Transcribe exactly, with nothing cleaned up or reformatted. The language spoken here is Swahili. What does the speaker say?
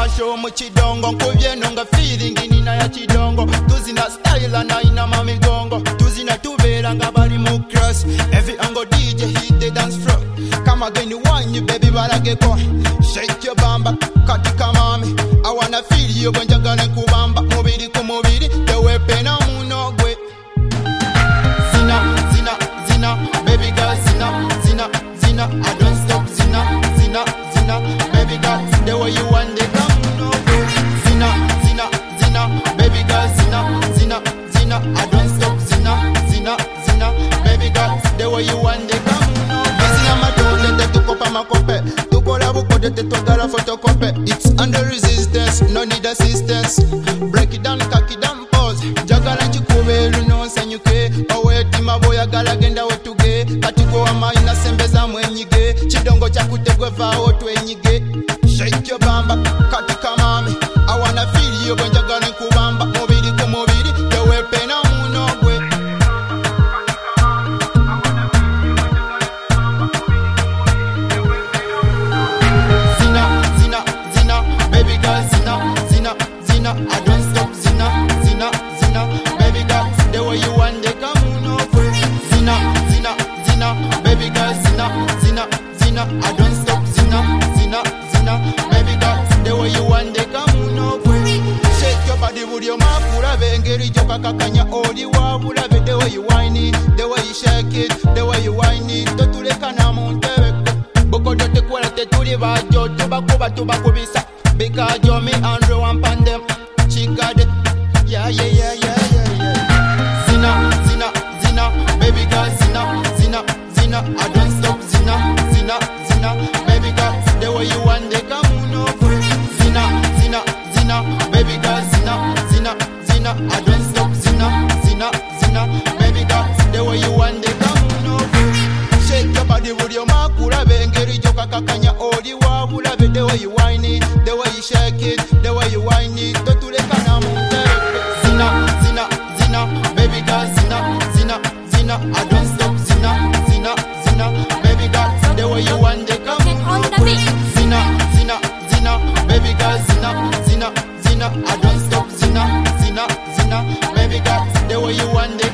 masho mu chidongo nkubye nonga feeling nina ya chidongo tuzina style na ina mamigongo tuzina tubera nga bali mu cross every angle D J hit the dance floor come again you want you baby barageko shake your bamba katika mami I wanna feel you when jagala kubamba mubiri ku mubiri the weapon amunogwe zina zina zina baby girl zina zina zina I don't stop zina zina zina baby girl the way you want it amunogwe zina zina zina baby girl zina zina zina I don't stop zina zina zina baby girl the way you want it amunogwe zina matole de tukopa makope tukola bukode te togala photocopy it's under resistance no need assistance break it down cock it down pause jagala chikubelu no sanyuke aweti maboya gala genda wetuge katiko amaina sembeza mwenyige chidongo chakutegwe vao twenyige shake your bamba katika mami I wanna feel you when jagala kubamba mubiri ku mubiri the weapon amunogwe zina zina zina baby girl zina zina zina I don't stop zina zina zina baby girl the way you want it amunogwe zina zina zina baby girl zina zina zina I don't stop zina zina zina baby girl the way you want it amunogwe shake your body with your makura bengeri joka kakanya oli wabula the way you whine it the way you shake it the way you whine it totuleka na muntebe bokodo te kwala te tuli bajo tubakuba tubakubisa because you me Andrew one pandem she got it yeah yeah yeah yeah yeah yeah zina zina zina baby girl zina zina zina I don't stop zina zina zina baby girl the way you want it come over zina zina zina baby girl zina zina zina I don't stop zina zina zina baby girl the way you want it come over shake your body with your makura bengeri joka kakanya oli wabula the way you whine it the way you shake it the way you whine it totuleka na muntebe zina zina zina baby girl zina zina zina I don't stop zina zina zina baby girl the way you want it come on zina zina zina baby girl zina zina zina I don't stop zina zina zina baby girl the way you want it